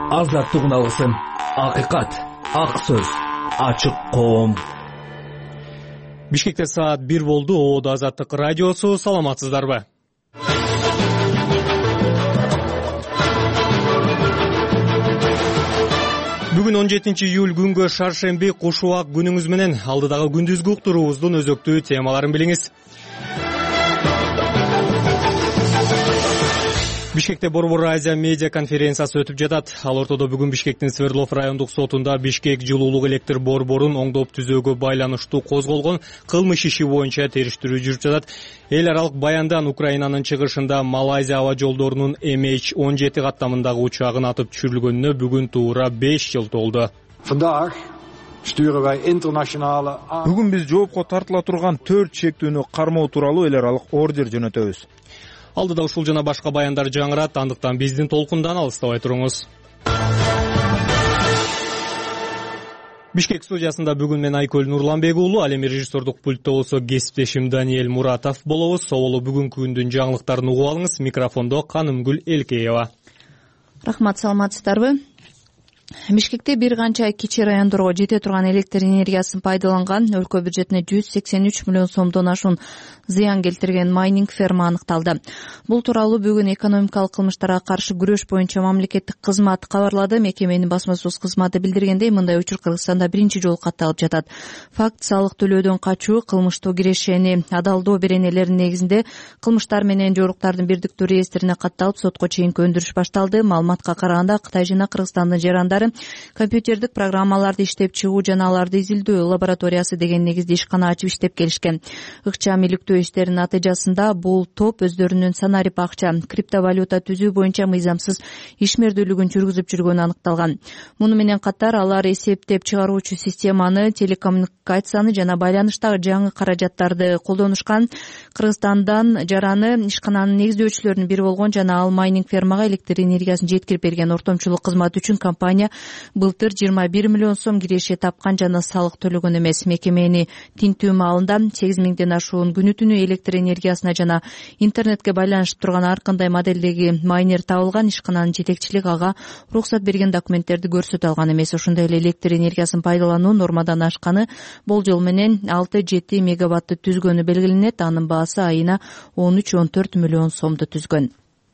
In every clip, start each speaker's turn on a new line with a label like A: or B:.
A: Азаттык алгысын, акыйкат, ак сөз, ачык коом.
B: Бишкекте саат 1 болду. Оодо Азаттык радиосу. Саламатсыздарбы? Бүгүн 17 июль күнгө шаршемби кушубак күнүңүз менен. Алдыдагы күндүзгү уктуруубуздун өзөктүү темаларын билиңиз. Бишкекте Борбор Азия медиа конференциясы өтүп жатат. Ал ортодо бүгүн Бишкектин Свердлов райондук сотунда Бишкек жылуулук электр борборун оңдоп түзүүгө байланыштуу козголгон кылмыш иши боюнча териштирүү жүрүп жатат. Эл аралык баяндан Украинанын чыгышында Малайзия аба жолдорунун MH17 каттамындагы учагын атып түшүрүлгөнүнө бүгүн туура 5 жыл толду.
C: Бүгүн биз жоопко тартыла турган 4 чектүүнү кармоо тууралуу эл аралык ордер жөнөтөбүз.
B: Алдыда ушул жана башка баяндар жаңырат, андыктан биздин толкундан алыстабай туруңуз. Бишкек студиясында бүгүн мен Айкөл Нурланбек уулу, ал эми режиссердук пультта болсо кесиптешим Даниэль Муратов болобуз. Соболу бүгүнкү күндүн жаңылыктарын угуп алыңыз. Микрофондо Канымгүл Элкеева.
D: Рахмат, саламатсыздарбы? Бишкекте бир канча кичи райондорго жете турган электр энергиясын пайдаланган өлкө бюджетине 183 миллион сомдон ашуун зыян келтирген майнинг ферма аныкталды. Бул тууралуу бүгүн экономикалык кылмыштарга каршы күрөш боюнча мамлекеттик кызмат кабарлады. Мекеменин басма сөз кызматы билдиргендей, мындай учур Кыргызстанда биринчи жолу катталып жатат. Факт салык төлөөдөн качуу, кылмыштуу кирешени адалдоо беренелеринин негизинде кылмыштар менен жоруктардын бирдиктүү реестрине катталып, сотко чейинки өндүрүш башталды. Маалыматка караганда, Кытай жана Кыргызстандын жарандары компьютердик программаларды иштеп чыгуу жана аларды изилдөө лабораториясы деген негизде ишкана ачып иштеп келишкен. Ыкчам иликтөө иштеринин натыйжасында бул топ өздөрүнүн санарип акча, криптовалюта түзүү боюнча мыйзамсыз ишмердүүлүгүн жүргүзүп жүргөнү аныкталган. Муну менен катар алар эсептеп чыгаруучу системаны, телекоммуникацияны жана байланыштагы жаңы каражаттарды колдонушкан. Кыргызстандан жараны ишкананын негиздөөчүлөрүнүн бири болгон жана ал майнинг фермага электр энергиясын жеткирип берген ортомчулук кызматы үчүн компания былтыр 21 миллион сом киреше тапкан жана салык төлөгөн эмес. Мекемени тинтүү маалында 8 миңден ашуун күнү-түнү электр энергиясына жана интернетке байланышып турган ар кандай моделдеги майнер табылган. Ишкананын жетекчилиги ага уруксат берген документтерди көрсөтө алган эмес. Ошондой эле электр энергиясын пайдалануу нормадан ашканы болжол менен 6-7 мегаватты түзгөнү белгиленет. Анын баасы айына 13-14 миллион сомду түзгөн.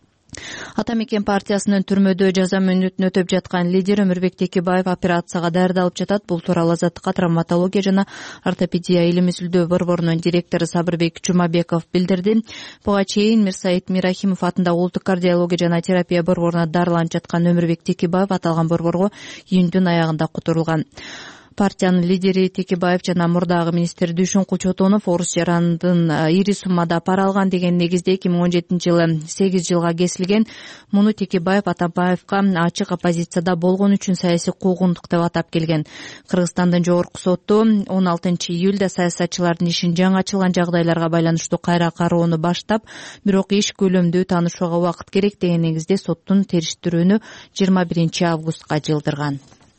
D: Ата Мекен партиясынын түрмөдө жаза мөөнөтүн өтөп жаткан лидер Өмүрбек Текебаев операцияга даярдалып жатат. Бул тууралуу Азаттыкка травматология жана ортопедия илим изилдөө борборунун директору Сабырбек Жумабеков билдирди. Буга чейин Мирсаид Мирахимов атындагы улуттук кардиология жана терапия борборуна дарыланып жаткан Өмүрбек Текебаев аталган борборго июндун аягында которулган. Партиянын лидери Текебаев жана мурдагы министр Дүйшөн Кучотонов орус жарандын ири суммада пара алган деген негизде 2017-жылы 8 жылга кесилген. Муну Текебаев Атамбаевка ачык оппозицияда болгон үчүн саясий куугундук деп атап келген. Кыргызстандын жогорку соту 16 июлда саясатчылардын ишин жаңы ачылган жагдайларга байланыштуу кайра кароону баштап, бирок иш көлөмдүү таанышууга убакыт керек деген негизде соттун териштирүүнү 21 августка жылдырган.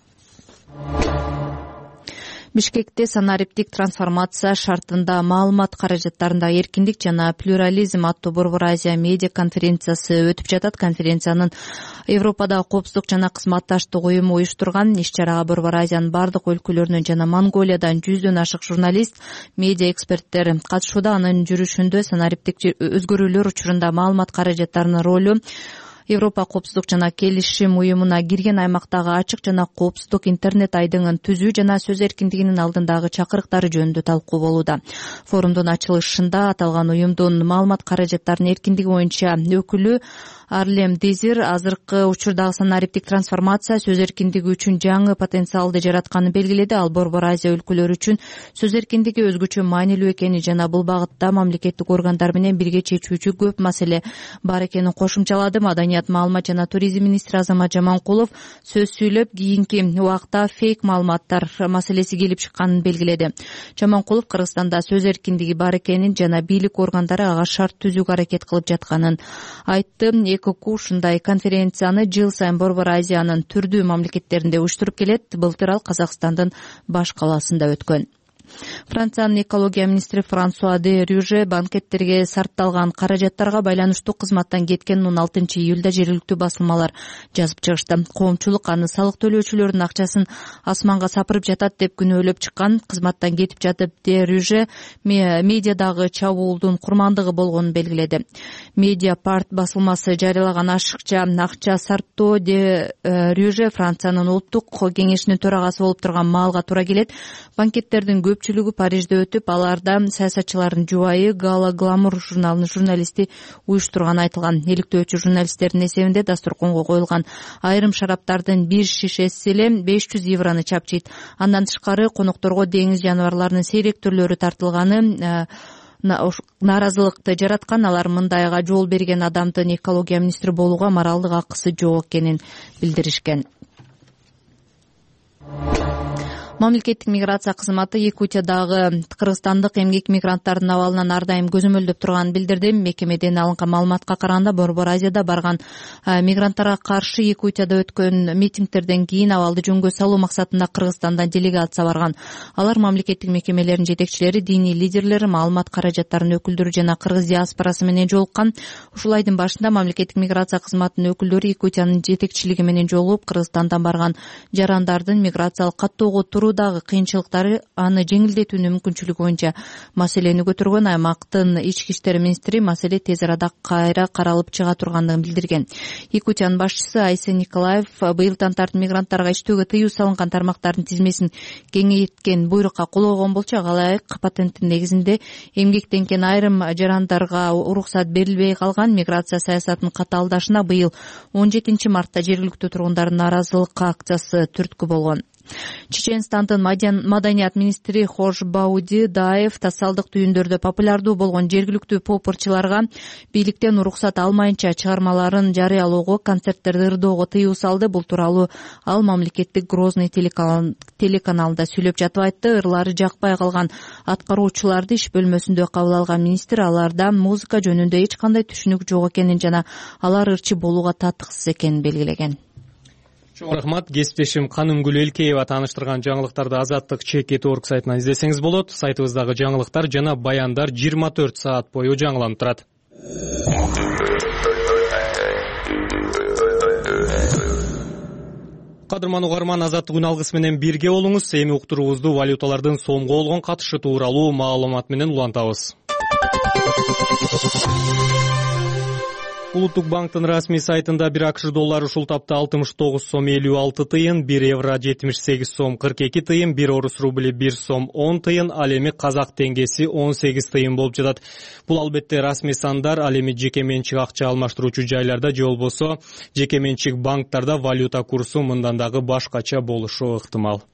D: Бишкекте санариптик трансформация шартында маалымат каражаттарында эркиндик жана плюрализм аттуу Борбор Азия медиа конференциясы өтүп жатат. Конференциянын Европадагы коопсуздук жана кызматташтык уюму уюштурган. Иш-чарага Борбор Азиянын бардык өлкөлөрүнөн жана Монголиядан 100дөн ашык журналист, медиа эксперттер катышууда. Анын жүрүшүндө санариптик өзгөрүүлөр учурунда маалымат каражаттарынын ролу, Европа коопсуздук жана келишим уюмуна кирген аймактагы ачык жана коопсуздук интернет айдыңын түзүү жана сөз эркиндигинин алдындагы чакырыктары жөнүндө талкуу болууда. Форумдун ачылышында аталган уюмдун маалымат каражаттарынын эркиндиги боюнча өкүлү Арлем Дезир азыркы учурдагы санариптик трансформация сөз эркиндиги үчүн жаңы потенциалды жаратканын белгиледи. Ал Борбор Азия өлкөлөрү үчүн сөз эркиндиги өзгөчө маанилүү экени жана бул багытта мамлекеттик органдар менен бирге чечүүчү көп маселе бар экенин кошумчалады. Маданият, маалымат жана туризм министри Азамат Жаманкулов сөз сүйлөп, кийинки убакта фейк маалыматтар маселеси келип чыкканын белгиледи. Жаманкулов Кыргызстанда сөз эркиндиги бар экенин жана бийлик органдары ага шарт түзүүгө аракет кылып жатканын айтты. ЭКК ушундай конференцияны жыл сайын Борбор Азиянын түрдүү мамлекеттеринде уюштуруп келет. Былтыр ал Казакстандын баш калаасында өткөн. Франциянын экология министри Франсуа де Рюже банкеттерге сарпталган каражаттарга байланыштуу кызматтан кеткенин 16 июлда жергиликтүү басылмалар жазып чыгышты. Коомчулук аны салык төлөөчүлөрдүн акчасын асманга сапырып жатат деп күнөөлөп чыккан. Кызматтан кетип жатып де Рюже медиадагы чабуулдун курмандыгы болгонун белгиледи. Медиапарт басылмасы жарыялаган ашыкча акча сарптоо де Рюже Франциянын улуттук кеңешинин төрагасы болуп турган маалга туура келет. Банкеттердин көпчүлүгү Парижде өтүп, аларда саясатчылардын жубайы Гала Гламур журналынын журналисти уюштурганы айтылган. Иликтөөчү журналисттердин эсебинде дасторконго коюлган айрым шараптардын бир шишеси эле 500 евроны чапчыйт. Андан тышкары конокторго деңиз жаныбарларынын сейрек түрлөрү тартылганы нааразылыкты жараткан. Алар мындайга жол берген адамдын экология министри болууга моралдык акысы жок экенин билдиришкен. Мамлекеттик миграция кызматы Якутиядагы кыргызстандык эмгек мигранттардын абалынан ар дайым көзөмөлдөп турганын билдирди. Мекемеден алынган маалыматка караганда Борбор Азияда барган мигранттарга каршы Якутияда өткөн митингтерден кийин абалды жөнгө салуу максатында Кыргызстандан делегация барган. Алар мамлекеттик мекемелердин жетекчилери, диний лидерлер, маалымат каражаттарынын өкүлдөрү жана кыргыз диаспорасы менен жолуккан. Ушул айдын башында мамлекеттик миграция кызматынын өкүлдөрү Якутиянын жетекчилиги менен жолугуп, Кыргызстандан барган жарандардын миграциялык каттоого дагы кыйынчылыктары аны жеңилдетүүнүн мүмкүнчүлүгү боюнча маселени көтөргөн. Аймактын ички иштер министри маселе тез арада кайра каралып чыга тургандыгын билдирген. Якутиянын башчысы Айсен Николаев быйылдан тартып мигранттарга иштөөгө тыюу салынган тармактардын тизмесин кеңейткен буйрукка кол койгон болчу. Ылайык патенттин негизинде эмгектенген айрым жарандарга уруксат берилбей калган. Миграция саясатынын катаалдашына быйыл 17 мартта жергиликтүү тургундардын нааразылык акциясы түрткү болгон. Чеченстандын маданият министри Хожбауди Даев тассалдык түйүндөрдө популярдуу болгон жергиликтүү поп-ырчыларга бийликтен уруксат алмайынча чыгармаларын жарыялоого, концерттерди ырдоого тыюу салды. Бул тууралуу ал мамлекеттик Грозный телеканалында сүйлөп жатып айтты. Ырлары жакпай калган аткаруучуларды иш бөлмөсүндө кабыл алган министр аларда музыка жөнүндө эч кандай түшүнүк жок экенин жана алар ырчы болууга татыксыз экенин белгилеген.
B: Рахмат. Кесиптешим Канымгүл Элкеева тааныштырган жаңылыктарды Азаттык чекит орг сайтынан издесеңиз болот. Сайтыбыздагы жаңылыктар жана баяндар 24 саат бою жаңыланып турат. Кадырман угарман, Азаттык үн алгысы менен бирге болуңуз. Эми уктуруубузду валюталардын сомго болгон катышы тууралуу маалымат менен улантабыз. Улуттук банктын расмий сайтында 1 акш доллары ушул тапта 69 сом 56 тыйын, 1 евро 78 сом 42 тыйын, 1 орус рубли 1 сом 10 тыйын, ал эми казак теңгеси 18 тыйын болуп жатат. Бул албетте расмий сандар, ал эми жеке менчик акча алмаштыруучу жайларда же болбосо жеке менчик банктарда валюта курсу мындан дагы башкача болушу ыктымал.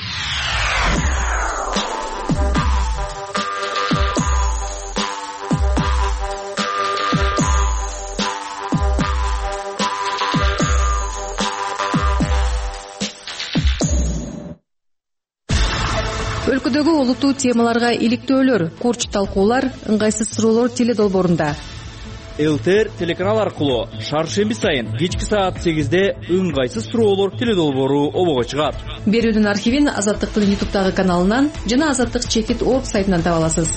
E: Өлкөдөгү олуттуу темаларга иликтөөлөр, курч талкуулар, ыңгайсыз суроолор теледолбоорунда.
F: ЛТР телеканал аркылуу шаршемби сайын кечки саат 8-де ыңгайсыз суроолор теледолбоору обого чыгат.
E: Берүүнүн архивин Азаттыктын YouTube'дагы каналынан жана Азаттык чекит орг сайтынан таба аласыз.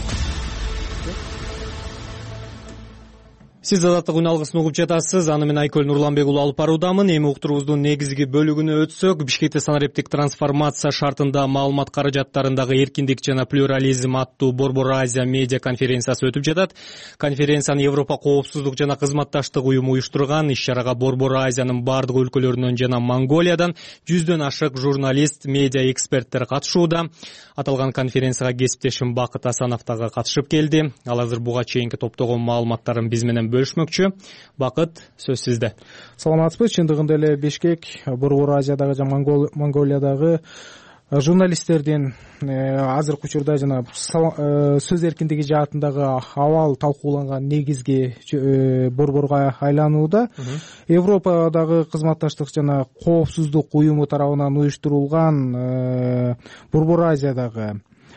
B: Сиз Азаттык үн алгысын угуп жатасыз. Аны мен Айкөл Нурланбек уулу алып баруудамын. Эми уктуруубуздун негизги бөлүгүнө өтсөк, Бишкекте санариптик трансформация шартында маалымат каражаттарындагы эркиндик жана плюрализм аттуу Борбор Азия медиа конференциясы өтүп жатат. Конференцияны Европа коопсуздук жана кызматташтык уюму уюштурган. Иш-чарага Борбор Азиянын бардык өлкөлөрүнөн жана Монголиядан 100дөн ашык журналист, медиа эксперттер катышууда. Аталган конференцияга кесиптешим Бакыт Асанов дагы катышып келди. Ал азыр буга чейинки топтогон маалыматтарын биз менен бөлүшмөкчү. Бакыт, сөз сизде.
C: Саламатсызбы? Чындыгында эле Бишкек Борбор Азиядагы жана Монголиядагы журналисттердин азыркы учурда жана сөз эркиндиги жаатындагы абал талкууланган негизги борборго айланууда. Европадагы кызматташтык жана коопсуздук уюму тарабынан уюштурулган Борбор Азиядагы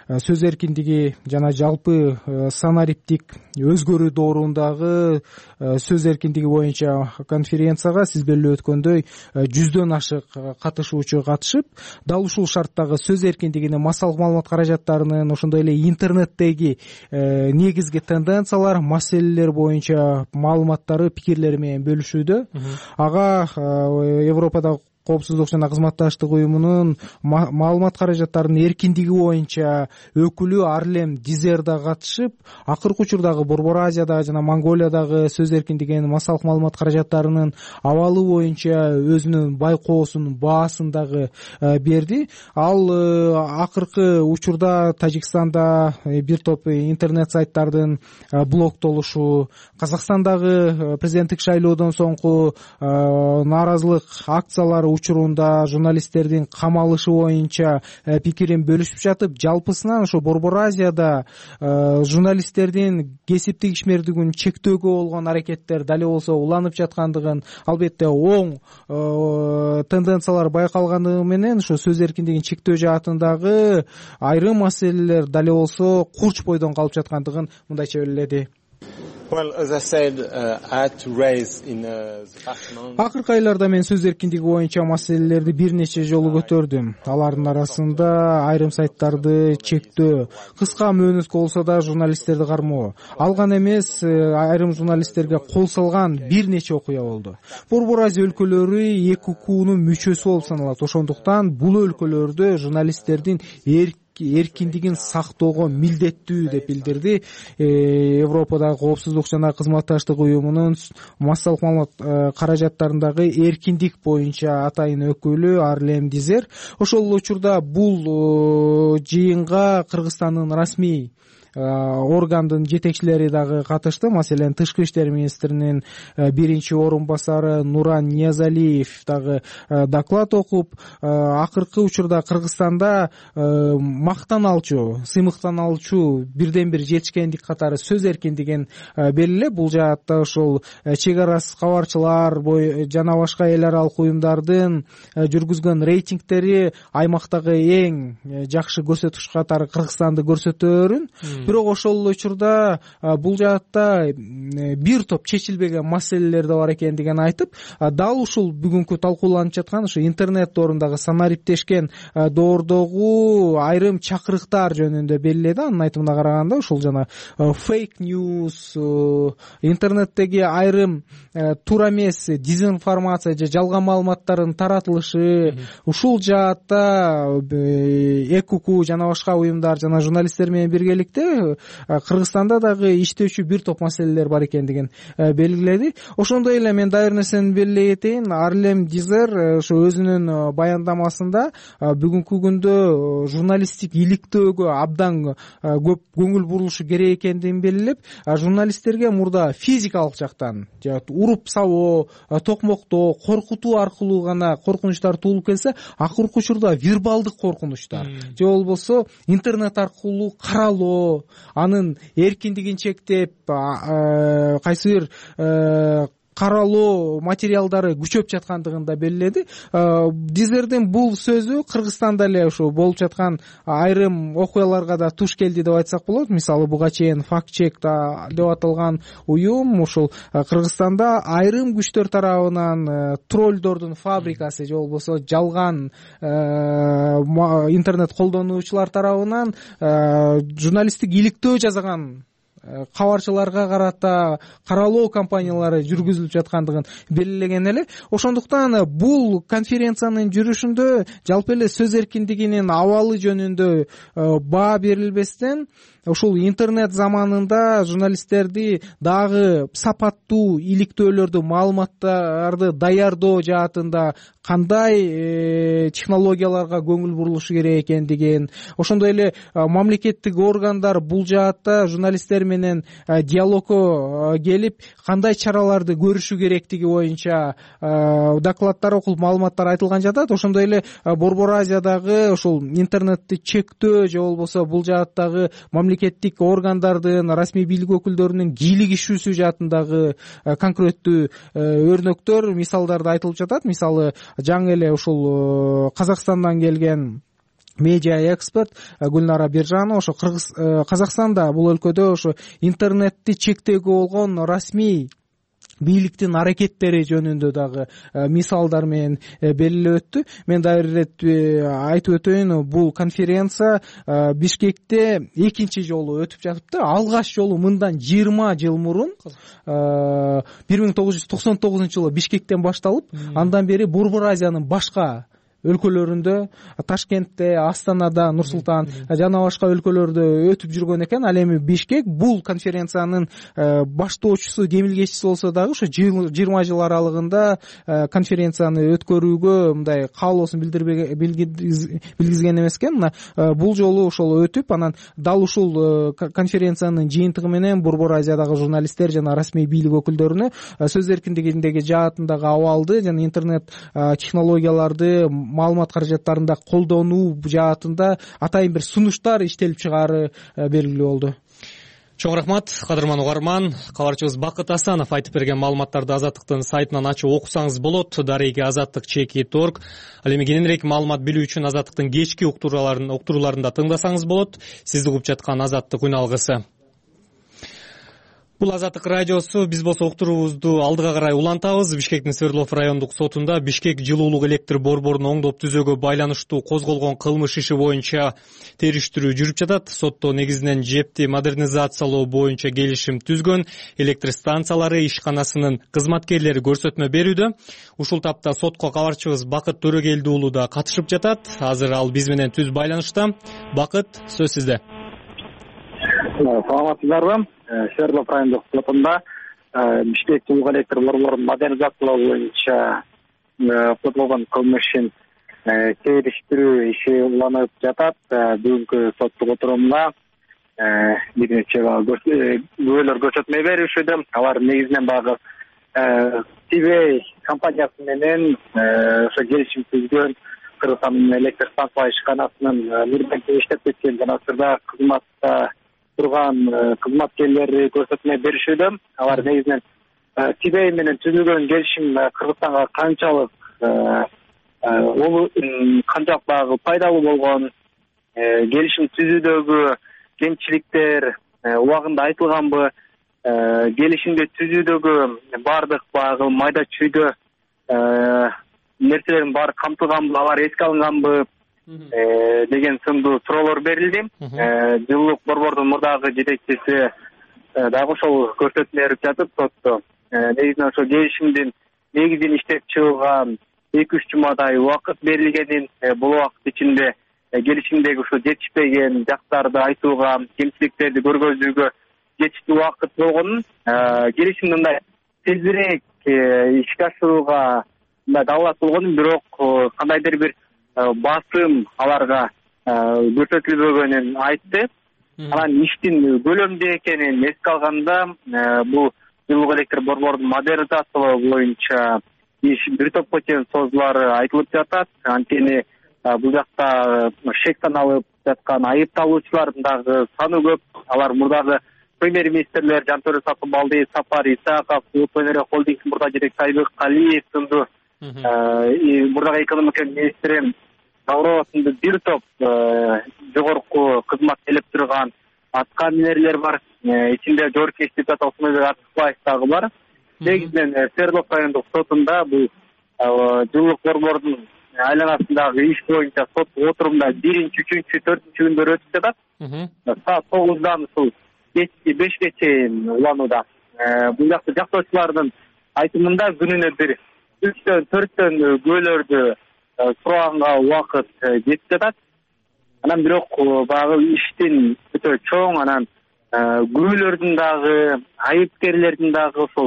G: сөз эркиндиги жана жалпы санариптик өзгөрүү доорундагы сөз эркиндиги боюнча конференцияга сиз белгилеп өткөндөй 100дөн ашык катышуучу катышып, дал ушул шарттагы сөз эркиндигинин массалык маалымат каражаттарынын, ошондой эле интернеттеги негизги тенденциялар, маселелер боюнча маалыматтары, пикирлери менен бөлүшүүдө. Ага Европадагы Коопсуздук жана кызматташтык уюмунун маалымат каражаттарынын эркиндиги боюнча өкүлү Арлем Дизер да катышып, акыркы учурдагы Борбор Азиядагы жана Монголиядагы сөз эркиндигинин массалык маалымат каражаттарынын абалы боюнча өзүнүн байкоосун, баасын дагы берди. Ал акыркы учурда Тажикстанда бир топ интернет сайттардын блоктолушу, Казакстандагы президенттик шайлоодон соңку нааразылык акциялары учурунда журналисттердин камалышы боюнча пикирин бөлүшүп жатып, жалпысынан ошо Борбор Азияда журналисттердин кесиптик ишмердигин чектөөгө болгон аракеттер дали болсо уланып жаткандыгын, албетте оң тенденциялар байкалгандыгы менен ошо сөз эркиндигин чектөө жаатындагы айрым маселелер дали болсо курч бойдон калып жаткандыгын мындайча белгиледи. Акыркы айларда мен сөз эркиндиги боюнча маселелерди бир нече жолу көтөрдүм. Алардын арасында айрым сайттарды чектөө, кыска мөөнөткө болсо да журналисттерди кармоо, алган эмес айрым журналисттерге кол салган бир нече окуя болду. Борбор Азия өлкөлөрү ЭККнун мүчөсү болуп саналат. Ошондуктан бул өлкөлөрдө журналисттердин эркиндигин сактоого милдеттүү деп билдирди Европадагы Коопсуздук жана кызматташтык уюмунун массалык маалымат каражаттарындагы эркиндик боюнча атайын өкүлү Арлем Дизер. Ошол учурда бул жыйынга Кыргызстандын расмий органдын жетекчилери дагы катышты. Маселен, Тышкы иштер министринин биринчи орун басары Нуран Ниязалиев дагы доклад окуп, акыркы учурда Кыргызстанда мактаналчу, сыймыктаналчу бирден бир жетишкендик катары сөз эркиндигин белгилеп, бул жаатта ошол чек арасы кабарчылар жана башка эл аралык уюмдардын жүргүзгөн рейтингтери аймактагы эң жакшы көрсөткүч катары Кыргызстанды көрсөтөөрүн. Бирок ошол учурда бул жаатта бир топ чечилбеген маселелер да бар экендигин айтып, дал ушул бүгүнкү талкууланып жаткан ушу интернет доорундагы санариптешкен доордогу айрым чакырыктар жөнүндө белгиледи. Анын айтымына караганда, ушул жана фейк ньюс, интернеттеги айрым туура эмес дезинформация же жалган маалыматтардын таратылышы, ушул жаатта ЭКК жана башка уюмдар жана журналисттер менен биргеликте Кыргызстанда дагы иштөөчү бир топ маселелер бар экендигин белгиледи. Ошондой эле мен дагы бир нерсени белгилей кетейин. Арлем Дизер ошо өзүнүн баяндамасында бүгүнкү күндө журналисттик иликтөөгө абдан көп көңүл бурулушу керек экендигин белгилеп, журналисттерге мурда физикалык жактан уруп сабоо, токмоктоо, коркутуу аркылуу гана коркунучтар туулуп келсе, акыркы учурда вербалдык коркунучтар же болбосо интернет аркылуу каралоо, анын эркиндигин чектеп, кайсы бир каралоо материалдары күчөп жаткандыгын да белгиледи. Дизердин бул сөзү Кыргызстанда эле ушу болуп жаткан айрым окуяларга да туш келди деп айтсак болот. Мисалы, буга чейин факт-чек деп аталган уюм ушул Кыргызстанда айрым күчтөр тарабынан троллдордун фабрикасы же болбосо жалган интернет колдонуучулар тарабынан журналисттик иликтөө жасаган кабарчыларга карата каралоо кампаниялары жүргүзүлүп жаткандыгын белгилеген эле. Ошондуктан бул конференциянын жүрүшүндө жалпы эле сөз эркиндигинин абалы жөнүндө баа берилбестен, ушул интернет заманында журналисттерди дагы сапаттуу иликтөөлөрдү, маалыматтарды даярдоо жаатында кандай технологияларга көңүл бурулушу керек экендигин, ошондой эле мамлекеттик органдар бул жаатта журналисттер менен диалогко келип кандай чараларды көрүшү керектиги боюнча докладдар окулуп, маалыматтар айтылган жатат. Ошондой эле Борбор Азиядагы ушул интернетти чектөө же болбосо бул жааттагы мамлекеттик органдардын, расмий бийлик өкүлдөрүнүн кийлигишүүсү жаатындагы конкреттүү өрнөктөр, мисалдар да айтылып жатат. Мисалы, жаңы эле ушул Казакстандан келген медиа эксперт Гүлнара Биржанова ошо Казакстанда бул өлкөдө ошо интернетти чектөөгө болгон расмий бийликтин аракеттери жөнүндө дагы мисалдар менен белгилеп өттү. Мен дагы бир ирет айтып өтөйүн, бул конференция Бишкекте экинчи жолу өтүп жатыптыр. Алгаш жолу мындан 20 жыл мурун 1999-жылы Бишкектен башталып, андан бери Борбор Азиянын башка өлкөлөрүндө, Ташкентте, Астанада, Нур-Султан жана башка өлкөлөрдө өтүп жүргөн экен. Ал эми Бишкек бул конференциянын баштоочусу, демилгечиси болсо дагы ошо 20 жыл аралыгында конференцияны өткөрүүгө мындай каалоосун билгизген эмес экен. Мына бул жолу ошол өтүп, анан дал ушул конференциянын жыйынтыгы менен Борбор Азиядагы журналисттер жана расмий бийлик өкүлдөрүнө сөз эркиндигиндеги жаатындагы абалды жана интернет технологияларды маалымат каражаттарында колдонуу жаатында атайын бир сунуштар иштелип чыгаары белгилүү болду.
B: Чоң рахмат, кадырман угарман. Кабарчыбыз Бакыт Асанов айтып берген маалыматтарды Азаттыктын сайтынан ачып окусаңыз болот. Дареги Азаттык.org. Ал эми кененирээк маалымат билүү үчүн Азаттыктын кечки уктурууларында тыңдасаңыз болот. Сизди угуп жаткан Азаттык үн алгысы. Бул Азаттык радиосу. Биз болсо уктуруубузду алдыга карай улантабыз. Бишкектин Свердлов райондук сотунда Бишкек жылуулук электр борборун оңдоп түзөөгө байланыштуу козголгон кылмыш иши боюнча териштирүү жүрүп жатат. Сотто негизинен жепти модернизациялоо боюнча келишим түзгөн электр станциялары ишканасынын кызматкерлери көрсөтмө берүүдө. Ушул тапта сотко кабарчыбыз Бакыт Төрөгелди уулу да катышып жатат. Азыр ал биз менен түз байланышта. Бакыт, сөз сизде.
H: Саламатсыздарбы? Свердлов райондук сотунда Бишкек жылуулук электр борборун модернизациялоо боюнча козголгон кылмыш ишин териштирүү иши уланып жатат. Бүгүнкү соттук отурумда бир нече күбөлөр көрсөтмө беришүүдө. Алар негизинен баягы Тибей компаниясы менен ошо келишим түзгөн Кыргызстандын электр станциялар ишканасынын мурдагы иштеп кеткен жана сырда кызматта турган кызматкерлери көрсөтмө беришүүдө. Алар негизинен Тибей менен түзүлгөн келишим Кыргызстанга канчалык баягы пайдалуу болгон, келишим түзүүдөгү кемчиликтер убагында айтылганбы, келишимди түзүүдөгү бардык баягы майда чүйдө нерселердин баары камтылганбы, алар эске алынганбы деген сындуу суроолор берилди. Жылуулук борбордун мурдагы жетекчиси дагы ошол көрсөтмө берип жатып, сотто негизинен ошо келишимдин негизин иштеп чыгууга 2-3 жумадай убакыт берилгенин, бул убакыт ичинде келишимдеги ушул жетишпеген жактарды айтууга, кемчиликтерди көргөзүүгө жетиштүү убакыт болгонун, келишимди мындай тезирээк ишке ашырууга мындай далат болгонун, бирок кандайдыр бир басым аларга көрсөтүлбөгөнүн айтты. Анан иштин көлөмдүү экенин эске алганда, бул жылуулук электр борборун модернизациялоо боюнча иш бир топко чейин созулаары айтылып жатат. Анткени бул жакта шек саналып жаткан айыпталуучулардын дагы саны көп. Алар мурдагы премьер-министрлер Жантөрө Сатыбалдиев, Сапар Исаков, Улутөнерө холдинг мурда жетекчиси Айбек Калиев сынду мурдагы экономика министри Тавро сынды бир топ жогорку кызмат келип турган аткаминерлер бар. Ичинде жогорку депутат Осмонбек Артыкбаев дагы бар. Негизинен Свердлов райондук сотунда бул жылуулук борбордун айланасындагы иш боюнча сот отурумда 1-3, 4 күндөр өтүп жатат. Саат 9-дан ушул кечки 5ге чейин уланууда. Бул жакта жактоочулардын айтымында күнүнө бир 3-4 күбөлөрдү сураганга убакыт жетип жатат. Анан бирок баягы иштин өтө чоң, анан күбөлөрдүн дагы, айыпкерлердин дагы ошол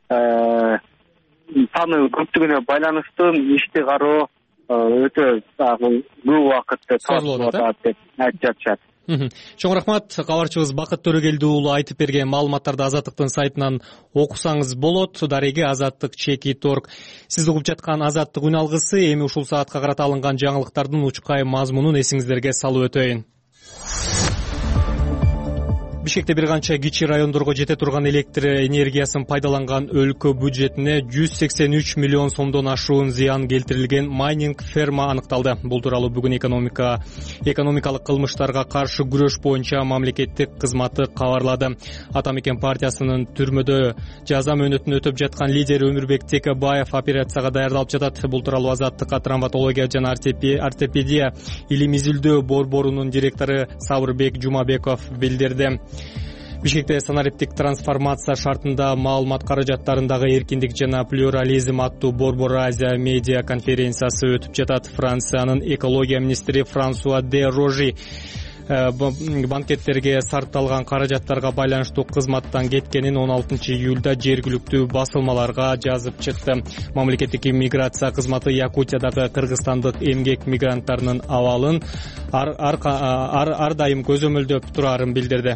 H: саны көптүгүнө байланыштуу ишти кароо өтө көп убакытты талап атат деп айтып жатышат.
B: Чоң рахмат. Кабарчыбыз Бакыт Төрөгелди уулу айтып берген маалыматтарды Азаттыктын сайтынан окусаңыз болот. Дареги Азаттык.org. Сиз угуп жаткан Азаттык үн алгысы. Эми ушул саатка карата алынган жаңылыктардын учкай мазмунун эсиңиздерге салып өтөйүн. Бишкекте бир канча кичи райондорго жете турган электр энергиясын пайдаланган өлкө бюджетине 183 миллион сомдон ашуун зыян келтирилген майнинг ферма аныкталды. Бул тууралуу бүгүн экономикалык кылмыштарга каршы күрөш боюнча мамлекеттик кызматы кабарлады. Ата Мекен партиясынын түрмөдө жаза мөөнөтүн өтөп жаткан лидери Өмүрбек Текебаев операцияга даярдалып жатат. Бул тууралуу Азаттыкка травматология жана ортопедия илим изилдөө борборунун директору Сабырбек Жумабеков билдирди. Бишкекте санариптик трансформация шартында маалымат каражаттарындагы эркиндик жана плюрализм аттуу Борбор Азия медиа конференциясы өтүп жатат. Франциянын экология министри Франсуа де Рожи банкеттерге сарпталган каражаттарга байланыштуу кызматтан кеткенин 16-июлда жергиликтүү басылмаларга жазып чыкты. Мамлекеттик иммиграция кызматы Якутиядагы кыргызстандык эмгек мигранттарынын абалын ар дайым көзөмөлдөп турарын билдирди.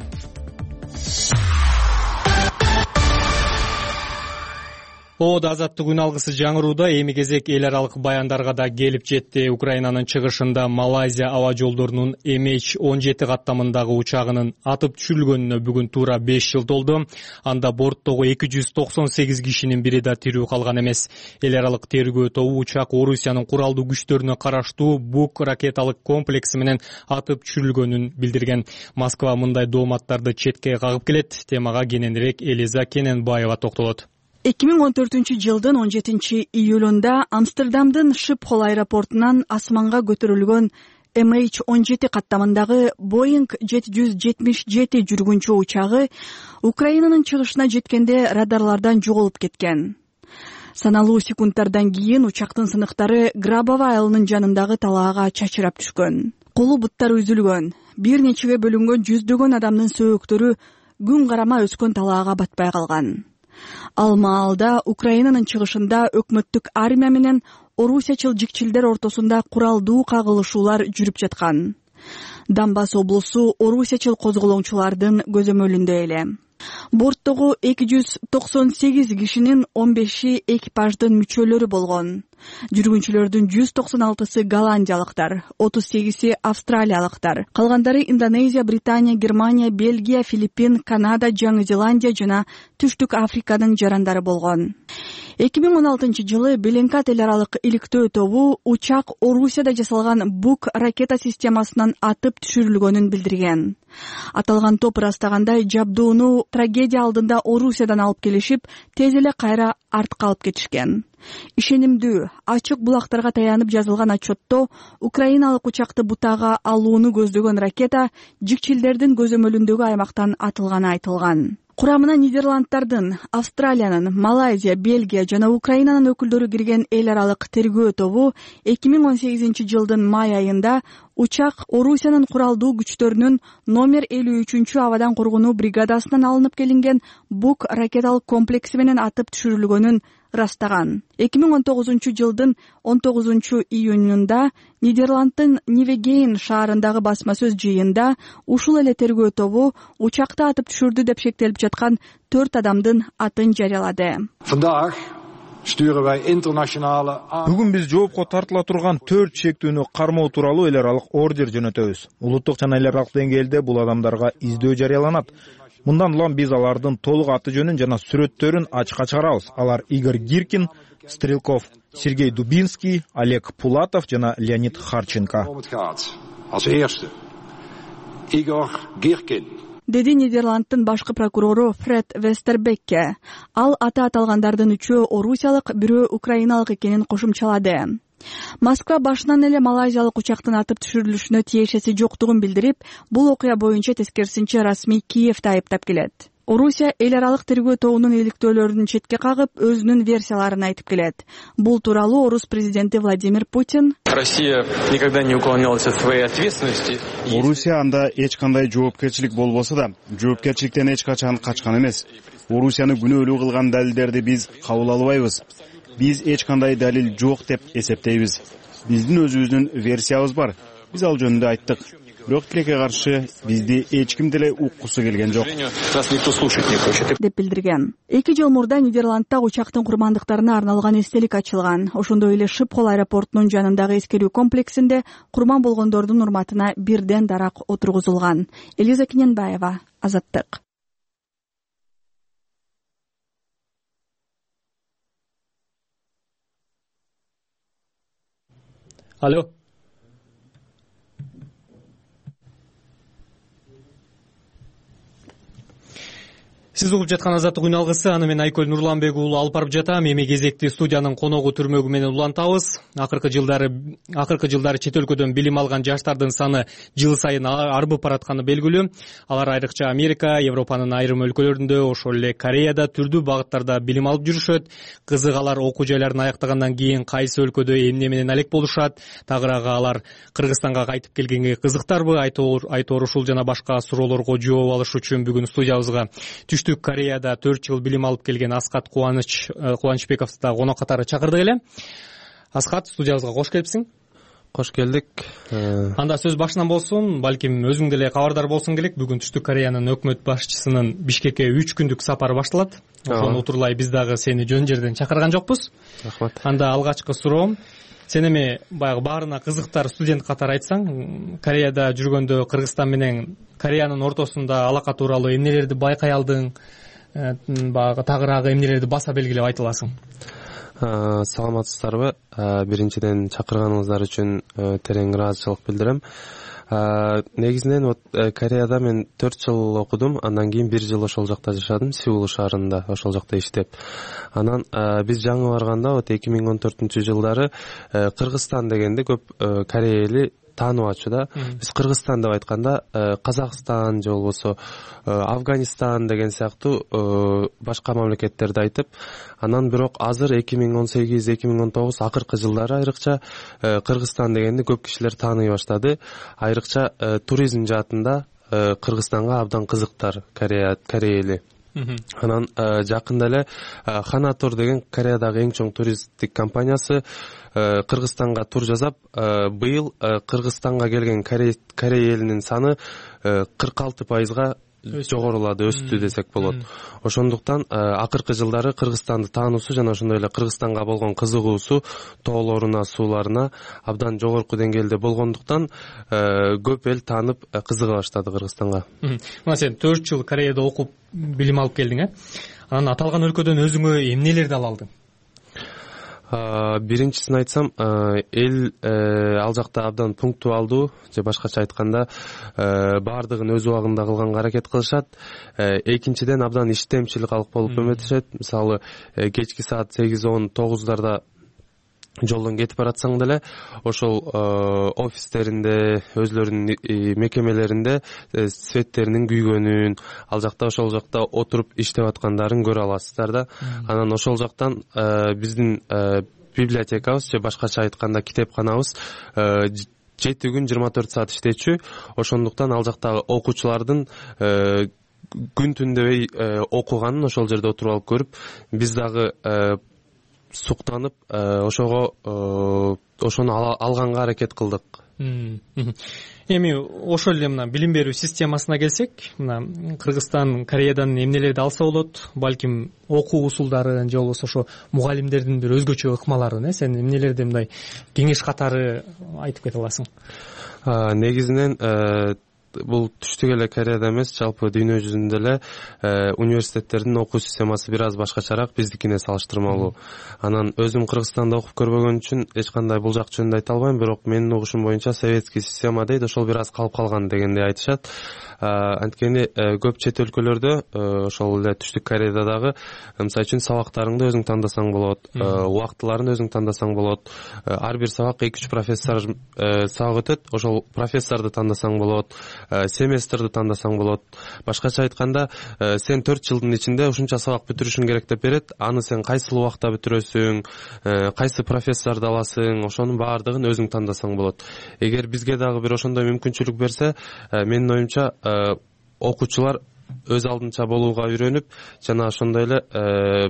B: Оода азаттык үн алгысы жаңырууда эми кезек эл аралык баяндарга да келип жетти. Украинанын чыгышында Малайзия аба жолдорунун MH17 каттамындагы учагынын атып түшүрүлгөнүнө бүгүн туура 5 жыл толду. Анда борттогу 298 кишинин бири да тирүү калган эмес. Эл аралык тергөө тобу учак Орусиянын куралдуу күчтөрүнө караштуу Бук ракеталык комплекси менен атып түшүрүлгөнүн билдирген. Москва мындай дооматтарды четке кагып келет. Темага кененирээк Элиза Кененбаева токтолот.
I: 2014-жылдын 17-июлунда Амстердамдын Шипхол аэропортунан асманга көтөрүлгөн MH17 каттамындагы Boeing 777 жүргүнчү учагы Украинанын чыгышына жеткенде радарлардан жоголуп кеткен. Саналуу секундтардан кийин учактын сыныктары Грабово айылынын жанындагы талаага чачырап түшкөн. Колу буттары үзүлгөн, бир нечеге бөлүнгөн жүздөгөн адамдын сөөктөрү күн карама өскөн талаага батпай калган. Ал маалда Украинанын чыгышында өкмөттүк армия менен орусиячыл жикчилдер ортосунда куралдуу кагылышуулар жүрүп жаткан. Донбасс облусу орусиячыл козголоңчулардын көзөмөлүндө эле. Борттогу 298 кишинин 15и экипаждын мүчөлөрү болгон. Жүргүнчүлөрдүн 196сы голландиялыктар, 38и австралиялыктар, калгандары Индонезия, Британия, Германия, Бельгия, Филиппин, Канада, Жаңы Зеландия жана Түштүк Африканын жарандары болгон. 2016-жылы Беленкат эл аралык иликтөө тобу учак Орусияда жасалган Бук ракета системасынан атып түшүрүлгөнүн билдирген. Аталган топ ырастагандай жабдууну трагедия алдында Орусиядан алып келишип, тез эле кайра артка алып кетишкен. Ишенимдүү, ачык булактарга таянып жазылган отчетто украиналык учакты бутага алууну көздөгөн ракета жикчилдердин көзөмөлүндөгү аймактан атылганы айтылган. Курамына Нидерландтардын, Австралиянын, Малайзия, Бельгия жана Украинанын өкүлдөрү кирген эл аралык тергөө тобу 2018-жылдын май айында учак Орусиянын куралдуу күчтөрүнүн номер 53 абадан коргонуу бригадасынан алынып келинген Бук ракеталык комплекси менен атып түшүрүлгөнүн ырастаган. 2019-жылдын 19-июнунда Нидерланддын Нивегейн шаарындагы басма сөз жыйында ушул эле тергөө тобу учакты атып түшүрдү деп шектелип жаткан 4 адамдын атын жарыялады.
C: Бүгүн биз жоопко тартыла турган 4 шектүүнү кармоо тууралуу эл аралык ордер жөнөтөбүз. Улуттук жана эл аралык деңгээлде бул адамдарга издөө жарыяланат. Мындан улам биз алардын толук аты жөнүн жана сүрөттөрүн ачыкка чыгарабыз. Алар Игорь Гиркин, Стрелков Сергей Дубинский, Олег Пулатов жана Леонид Харченко.
I: Деди Нидерланддын башкы прокурору Фред Вестербекке. Ал аты аталгандардын 3-өө орусиялык, 1-өө украиналык экенин кошумчалады. Москва башынан эле малайзиялык учактын атып түшүрүлүшүнө тиешеси жоктугун билдирип, бул окуя боюнча тескерисинче расмий Киевди айыптап келет. Орусия эл аралык тергөө тобунун иликтөөлөрүн четке кагып, өзүнүн версияларын айтып келет. Бул тууралуу орус президенти Владимир Путин:
J: Россия никогда не уклонялась от своей ответственности.
K: Орусия анда эч кандай жоопкерчилик болбосо да, жоопкерчиликтен эч качан качкан эмес. Орусияны күнөөлүү кылган далилдерди биз кабыл албайбыз. Биз эч кандай далил жок деп эсептейбиз. Биздин өзүбүздүн версиябыз бар. Биз ал жөнүндө айттык. бирок тилекке каршы бизди эч ким деле уккусу келген жок
I: деп билдирген. 2 жыл мурда Нидерландта учактын курмандыктарына арналган эстелик ачылган. Ошондой эле Шипхол аэропортунун жанындагы эскерүү комплексинде курман болгондордун урматына бирден дарак отургузулган. Элиза Киненбаева, Азаттык.
B: Алло. Сиз угуп жаткан Азаттык үн алгысы, аны мен Айкөл Нурланбек уулу алып барып жатам. Эми кезекти студиянын коногу түрмөгү менен улантабыз. Акыркы жылдары чет өлкөдөн билим алган жаштардын саны жыл сайын арбып баратканы белгилүү. Алар айрыкча Америка, Европанын айрым өлкөлөрүндө, ошол эле Кореяда түрдүү багыттарда билим алып жүрүшөт. Кызык, алар окуу жайларын аяктагандан кийин кайсы өлкөдө эмне менен алек болушат? Тагыраагы алар Кыргызстанга кайтып келгенге кызыктарбы? Айтор ушул жана башка суроолорго жооп алыш үчүн бүгүн студиябызга Түштүк Кореяда 4 жыл билим алып келген Аскат Кубанычбековду да конок катары чакырдык эле. Аскат, студиябызга кош келипсиң.
L: Кош келдик.
B: Анда сөз башынан болсун, балким өзүң деле кабардар болсуң керек. Бүгүн Түштүк Кореянын өкмөт башчысынын Бишкекке 3 күндүк сапары башталат. Ошону утурлай биз дагы сени жөн жерден чакырган жокпуз.
L: Рахмат.
B: Анда алгачкы суроом, сен эми баягы баарына кызыктар студент катары айтсаң, Кореяда жүргөндө Кыргызстан менен Кореянын ортосунда алака тууралуу эмнелерди байкай алдың, баягы тагыраагы эмнелерди баса белгилеп айта аласың?
L: Саламатсыздарбы? Биринчиден чакырганыңыздар үчүн терең ыраазычылык билдирем. Негизинен Кореяда мен 4 жыл окудум, андан кийин 1 жыл ошол жакта жашадым, Сеул шаарында, ошол жакта иштеп. Анан биз жаңы барганда 2014-жылдары Кыргызстан дегенде көп Корея эли тааныбачу да. Биз Кыргызстан деп айтканда Казакстан же болбосо Афганистан деген сыяктуу башка мамлекеттерди айтып, анан бирок азыр 2018-2019 акыркы жылдары айрыкча Кыргызстан дегенде көп кишилер тааный баштады. Айрыкча туризм жаатында Кыргызстанга абдан кызыктар Корея эли. Анан жакында эле Ханатур деген Кореядагы эң чоң туристтик компаниясы Кыргызстанга тур жасап, быйыл Кыргызстанга келген Корея элинин саны 46%га жогорулады, өстү десек болот. Ошондуктан акыркы жылдары Кыргызстанды таануусу жана ошондой эле Кыргызстанга болгон кызыгуусу тоолоруна, сууларына абдан жогорку деңгээлде болгондуктан көп эл таанып кызыга баштады Кыргызстанга.
B: Мына сен 4 жыл Кореяда окуп билим алып келдиң, Анан аталган өлкөдөн өзүңө эмнелерди ала алдың?
L: Биринчисин айтсам, эл ал жакта абдан пунктуалдуу, же башкача айтканда баардыгын өз убагында кылганга аракет кылышат. Экинчиден абдан иштемчил калк болуп өтүшөт. Мисалы, кечки саат 8-10-9дарда жолдон кетип баратсаң деле, ошол офистеринде, өзлөрүнүн мекемелеринде светтеринин күйгөнүн, ал жакта ошол жакта отуруп иштеп аткандарын көрө аласыздар да. Анан ошол жактан биздин библиотекабыз же башкача айтканда китепканабыз 7 күн 24 саат иштечү. Ошондуктан ал жактагы окуучулардын күн түн дебей окуганын ошол жерде отуруп алып көрүп, биз дагы суктанып, ошону алганга аракет кылдык.
B: Эми ошол эле мына билим берүү системасына келсек, мына Кыргызстан Кореядан эмнелерди алса болот? Балким окуу усулдарын же болбосо ошо мугалимдердин бир өзгөчө ыкмаларын, сен эмнелерди мындай кеңеш катары айтып кете аласың?
L: Негизинен бул түштүк эле Кореяда эмес, жалпы дүйнө жүзүндө эле университеттердин окуу системасы бир аз башкачараак биздикине салыштырмалуу. Анан өзүм Кыргызстанда окуп көрбөгөн үчүн эч кандай бул жак жөнүндө айта албайм, бирок менин угушум боюнча советский система дейт, ошол бир аз калып калган дегендей айтышат. Анткени көп чет өлкөлөрдө, ошол эле түштүк Кореяда дагы, мисалы үчүн сабактарыңды өзүң тандасаң болот, убактыларын өзүң тандасаң болот. Ар бир сабак 2-3 профессор сабак өтөт, ошол профессорду тандасаң болот, семестрди тандасаң болот. Башкача айтканда, сен 4 жылдын ичинде ушунча сабак бүтүрүшүң керек деп берет. Аны сен кайсыл убакта бүтүрөсүң, кайсы профессорду аласың, ошонун баардыгын өзүң тандасаң болот. Эгер бизге дагы бир ошондой мүмкүнчүлүк берсе, менин оюмча окуучулар өз алдынча болууга үйрөнүп, жана ошондой эле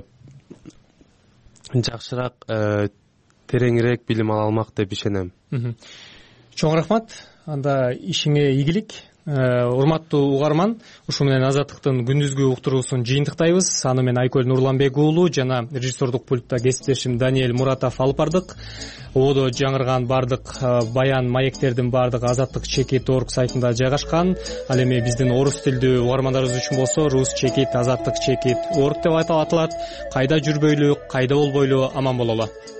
L: жакшыраак, тереңирээк билим ала алмак деп ишенем.
B: Чоң рахмат. Анда ишиңе ийгилик. Урматтуу угарман, ушу менен Азаттыктын күндүзгү уктуруусун жыйынтыктайбыз. Аны мен Айкөл Нурланбек уулу жана режиссердук пультта кесиптешим Даниэль Муратов алып бардык. Ободо жаңырган бардык баян маектердин бардыгы azattik.chekit.org сайтында жайгашкан. Ал эми биздин орус тилдүү угармандарыбыз үчүн болсо Rus.chekit, azattik.chekit.org деп аталат. Кайда жүрбөйлү, кайда болбойлу, аман бололу.